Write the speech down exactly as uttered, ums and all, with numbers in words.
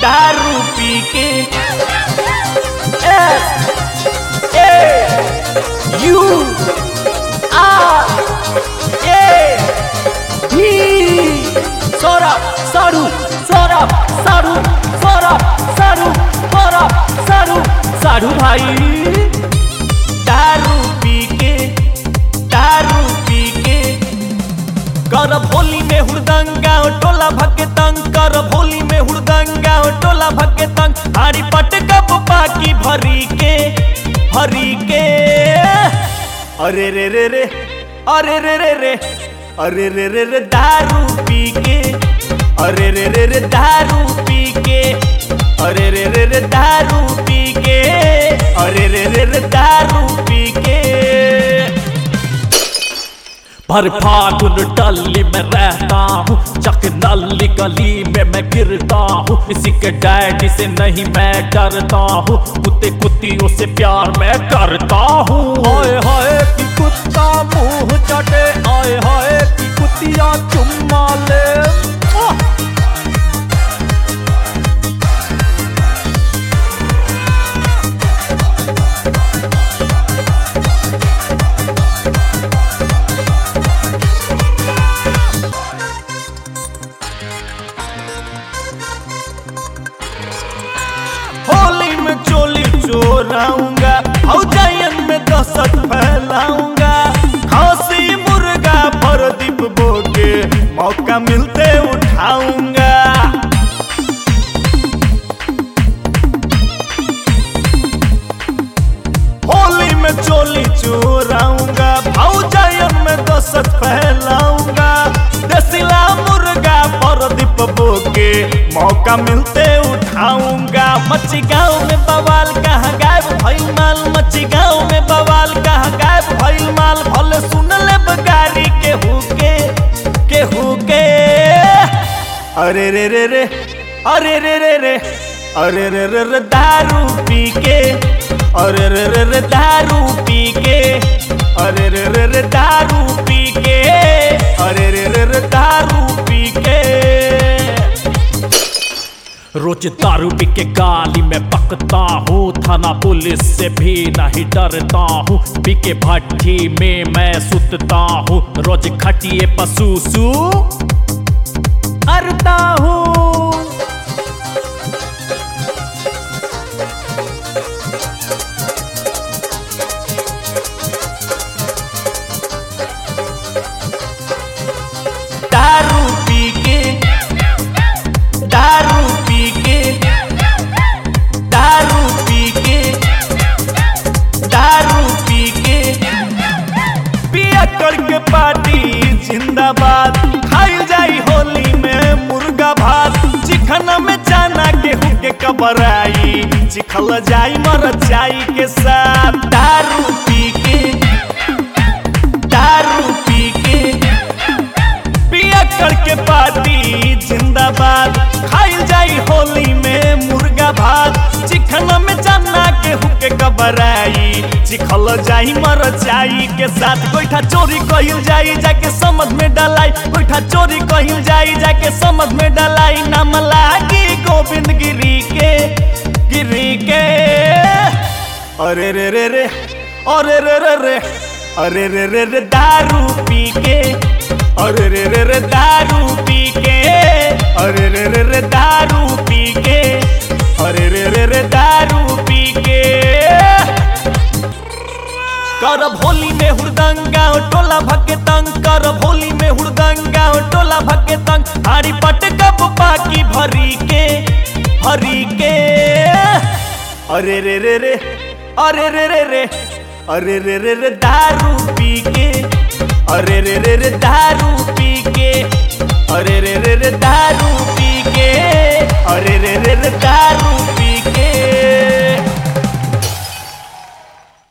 दारू पी के S A U R A D Saurabh सारू सौरभ सारू सौरभ सारू सौरभ सारू सारू भाई दारू पी के दारू पी के कर भोली में हुड़दंगा टोला भके तंग कर भोली में हुड़दंगा टोला भके तंग हारी पट कब बाकी भरी के भरी के अरे रे रे रे अरे रे रे रे अरे रे रे रे दारू पी के अरे रे रे रे दारू पी के अरे रे रे रे दारू पी के अरे रे रे रे दारू पी के भर फागुन टल्ली में रहता हूँ चक नल्ली गली में मैं गिरता हूँ किसी के डैडी से नहीं मैं डरता हूँ कुत्ते कुत्तियों से प्यार मैं करता हूँ हाय हाय कि कुत्ता मुंह चटे आए हाय कि कुत्तियाँ चुम्मा ले होली में चोली चोराऊंगा औजायन में दहशत फैलाऊंगा खांसी मुर्गा परदीप बोके मौका मिलते उठाऊंगा होली में चोली चोराऊंगा औजायन में दहशत फैलाऊंगा देसिला मुर्गा परदीप बोके मौका मिलते उठाऊंगा मच्छी गाँव में बवाल कहाँ गायब भइल माल मच्छी गाँव में बवाल कहाँ गायब भइल माल भले सुन ले बगारी के हुके के हुके अरे रे रे रे अरे रे रे रे अरे रे रे रे दारू पी के अरे रे रे रे दारू पी के अरे रे रे रे दारू पी के अरे रे रे रे दारू पी के रोज दारू पी के गाली में पकता हूँ थाना पुलिस से भी नहीं डरता हूँ पी के भट्टी में मैं सुतता हूँ रोज खटिए पशु सू अरता हूँ दारू पी के दारू पी के दारू पी के दारू पी के पिया करके पार्टी जिंदाबाद खाई जाई होली में मुर्गा भात चिखना में जाना गेहूं के कबराई चिखल जाई मरचाई के साथ दारू पी के दारू पी के पिया करके पार्टी जिंदाबाद खाई जाई होली में मुर्गा भात चिखना में जाना गेहूं के कबराई चिखल जाई मरचाई के साथ गोईठा चोरी कहिल जाई जाके समझ में डलाई गोईठा चोरी कहिल जाई जाके समझ में डलाई नाम लागी गोविंद गिरी के गिरी के अरे रे रे रे अरे रे रे रे अरे रे रे रे दारू पी के अरे रे रे रे दारू पी के अरे रे रे रे दारू पी के अरे रे रे रे दारू पी के कर भोली में हुड़दंगा टोला भके तंग कर भोली में हुड़दंगा टोला भके तंग हारी पट कब बाकी भरी के भरी के अरे रे रे रे अरे रे रे रे अरे रे रे रे दारू पी के अरे रे रे रे दारू पी के अरे रे